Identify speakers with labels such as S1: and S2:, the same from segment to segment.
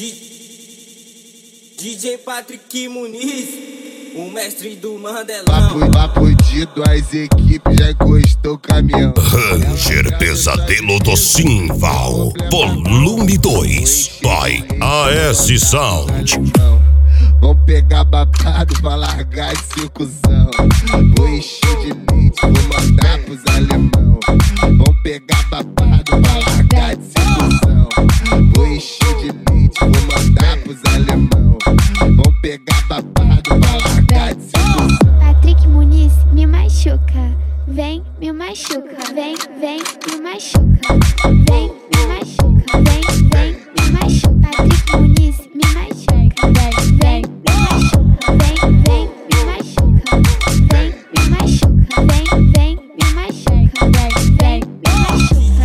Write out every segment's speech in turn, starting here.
S1: DJ Patrick Muniz, o mestre do Mandelão.
S2: Papo de duas equipes, já encostou o caminhão.
S3: Ranger Pesadelo do Simval, volume 2, by AS Sound.
S2: Vão pegar babado pra largar esse cuzão. Vou encher de leite, vou mandar pros alemão. Vão pegar babado pra largar esse cuzão. Vou encher de leite, vou mandar pros alemão. Vão pegar babado pra largar esse cuzão.
S4: Patrick Muniz me machuca, vem, me machuca, vem, me machuca, vem, me machuca, vem, me machuca. Patrick Muniz me machuca, vem, me machuca, vem, me machuca, vem, me machuca, vem, me machuca, vem, me machuca.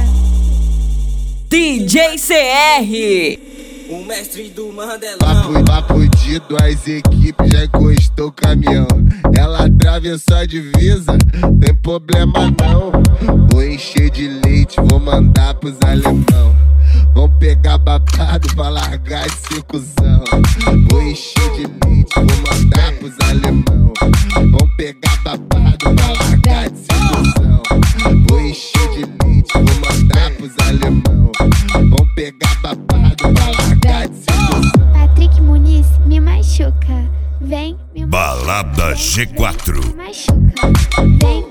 S5: DJ CR,
S1: o mestre do Mandelão.
S2: Papo de duas equipes, já encostou o caminhão. Ela atravessou a divisa, tem problema não. Vou encher de leite, vou mandar pros alemão. Vão pegar babado pra largar esse cuzão. Vou encher de leite, vou mandar pros alemão. Vão pegar babado pra largar esse cuzão. Vou encher de leite, vou mandar pros alemão. Vão pegar babado pra largar esse cuzão.
S4: Patrick Muniz me machuca, vem, me machuca.
S3: Balada G4.
S4: Me machuca, vem,